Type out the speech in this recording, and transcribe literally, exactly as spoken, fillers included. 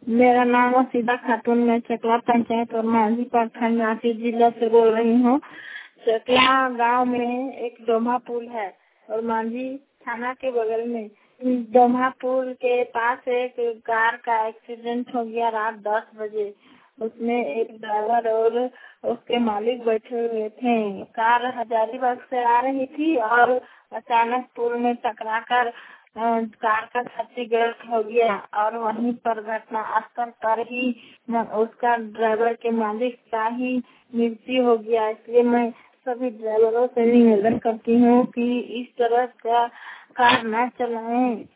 मेरा नाम वसीदा खातून, मैं चकला पंचायत और मांझी प्रखंड रांची जिला से बोल रही हूँ। चकला गांव में एक डोमा पुल है और मांझी थाना के बगल में डोमा पुल के पास एक कार का एक्सीडेंट हो गया रात दस बजे। उसमें एक ड्राइवर और उसके मालिक बैठे हुए थे। कार हजारीबाग से आ रही थी और अचानक पुल में टकराकर कार का क्षतिग्रस्त हो गया और वहीं पर घटना स्थल पर ही उसका ड्राइवर के मालिक का ही मृत्यु हो गया। इसलिए मैं सभी ड्राइवरों से निवेदन करती हूँ कि इस तरह का कार न चलाएं।